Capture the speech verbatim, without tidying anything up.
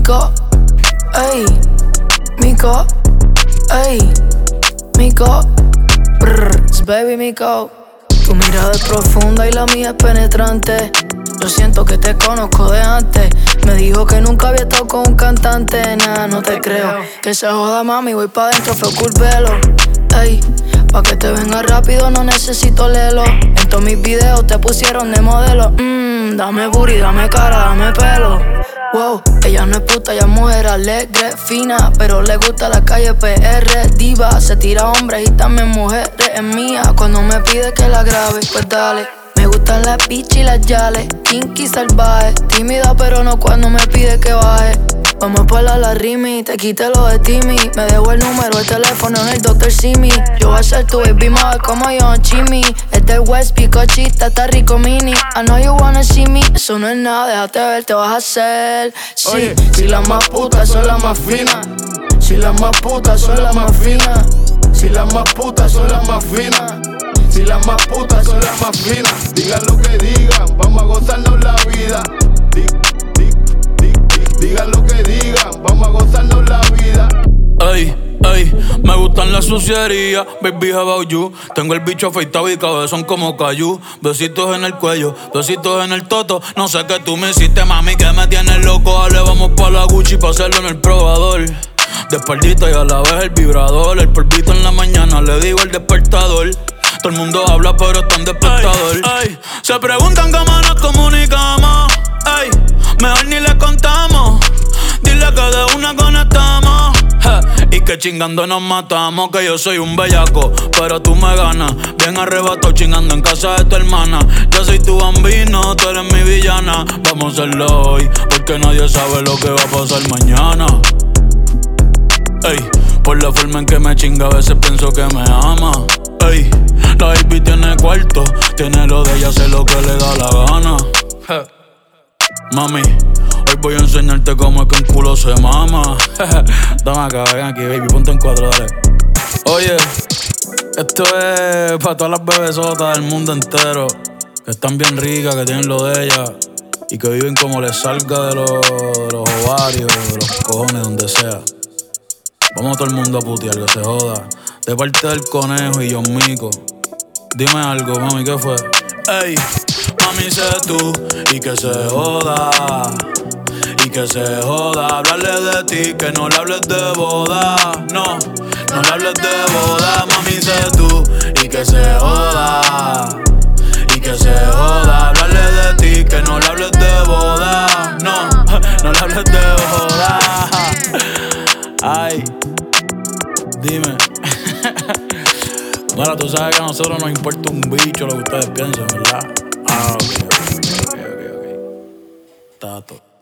Mico, ey, Mico, ey, Mico, brr, baby Mico. Tu mirada es profunda y la mía es penetrante. Yo siento que te conozco de antes. Me dijo que nunca había estado con un cantante. Nah, no te creo. Que se joda, mami, voy pa' dentro, fue culpelo. Ey, pa' que te venga rápido no necesito lelo. En todos mis videos te pusieron de modelo. Mmm, dame booty, dame cara, dame pelo. Wow, ella no es puta, ella es mujer alegre, fina, pero le gusta la calle P R, diva. Se tira hombres y también mujeres, es mía. Cuando me pide que la grabe, pues dale. Me gustan las bitch y las yales, kinky salvaje. Tímida pero no cuando me pide que baje. Vamos a ponerla la rimi, te quité lo de Timmy. Me dejó el número, el teléfono en el doctor Simi. Yo voy a ser tu baby mother como yo, Chimmy. Es del West, picochita, está rico mini. I know you wanna see me, eso no es nada, déjate ver, te vas a hacer. Sí, oye, si las más putas son las más finas. Si las más putas son las más finas. Si las más putas son las más finas. Si las más putas son las más finas. Digan lo que digan, vamos a gozarnos la vida. Di, di, di, di, digan lo que digan, vamos a gozarnos la vida. Ey, ey, me gustan las sucierías, baby how about you. Tengo el bicho afeitado y cabezón como Cayu. Besitos en el cuello, besitos en el toto. No sé qué tú me hiciste, mami, que me tienes loco. Dale, vamos pa' la Gucci pa' hacerlo en el probador. De espaldita y a la vez el vibrador. El polvito en la mañana, le digo el despertador. Todo el mundo habla pero está en despertador. Ay, ay. Se preguntan cómo nos comunicamos. Ay, mejor ni le contamos. Dile que de una conectamos. Je, y que chingando nos matamos. Que yo soy un bellaco, pero tú me ganas. Bien arrebatado chingando en casa de tu hermana. Yo soy tu bambino, tú eres mi villana. Vamos a hacerlo hoy, porque nadie sabe lo que va a pasar mañana. Ey, por la forma en que me chinga a veces pienso que me ama. Ey, la baby tiene cuarto, tiene lo de ella, hace lo que le da la gana. Je. Mami, hoy voy a enseñarte cómo es que un culo se mama. Dame acá, ven aquí, baby, ponte en cuatro, dale. Oye, esto es para todas las bebesotas del mundo entero, que están bien ricas, que tienen lo de ellas y que viven como les salga de los, de los ovarios, de los cojones, donde sea. Vamos todo el mundo a putear, que se joda. De parte del conejo y John Mico. Dime algo, mami, ¿qué fue? Ey, mami, sé tú y que se joda. Y que se joda. Hablarle de ti, que no le hables de boda. No, no le hables de boda. Mami, sé tú y que se joda. Y que se joda. Hablarle de ti, que no le hables de boda. No, no le hables de boda. Ay, dime. Bueno, tú sabes que a nosotros nos importa un bicho lo que ustedes piensan, ¿verdad? Ah, ok, ok, ok, ok, ok. Tato.